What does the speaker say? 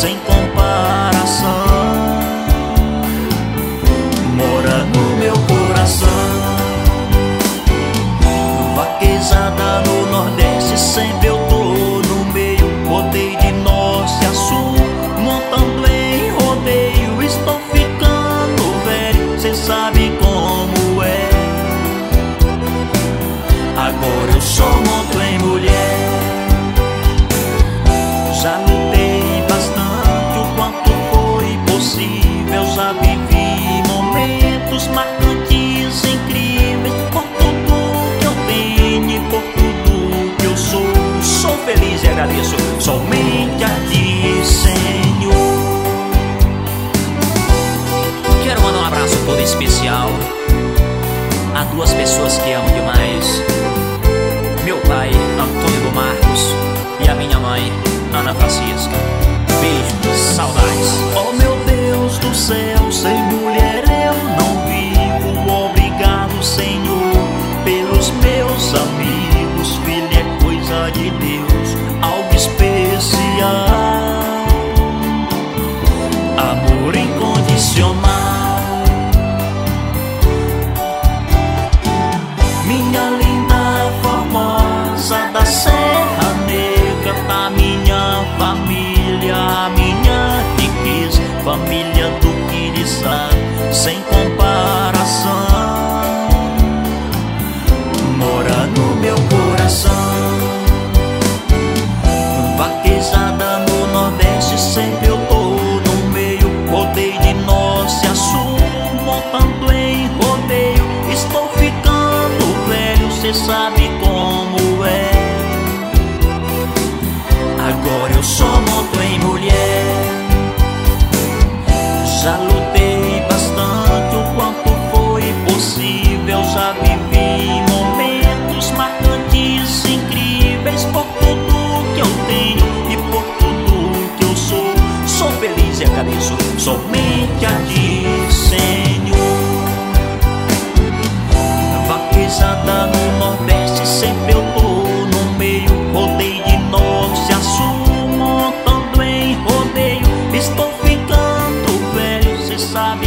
sem comparação. Mora no meu coração. Vaquejada no Nordeste, sempre eu tô no meio. Rodei de norte a sul, montando em rodeio. Estou ficando velho, cê sabe como é. Agora eu só monto em mulher. Já lutei bastante o quanto foi possível. Já vivi momentos marcantes, incríveis. Por tudo que eu tenho e por tudo que eu sou. Sou feliz e agradeço somente a Ti, Senhor. Quero mandar um abraço todo especial a duas pessoas que amo demais: meu pai, Antônio Marcos, e a minha mãe, Ana Francisca. Beijo, saudades. Oh meu Deus do céu, sem mulher eu não vivo. Obrigado, Senhor, pelos meus amigos. Filho é coisa de Deus, algo especial. Amor incondicional. Minha linda formosa da Serra Negra, da minha família, a minha riqueza, família do Quiriçá, sem comparação. Mora no meu coração. Vaquejada no Nordeste, sempre eu tô no meio. Rodei de norte a sul, montando em rodeio. Estou ficando velho, cê sabe como é. Agora eu só monto em mulher. Já lutei bastante o quanto foi possível. Já vivi momentos marcantes, incríveis. Por tudo que eu tenho e por tudo que eu sou. Sou feliz e agradeço somente a Ti, Senhor. Vaquejada no Nordeste, sempre eu tô no meio. Rodei de norte a sul, montando em rodeio. Estou ficando velho, cê sabe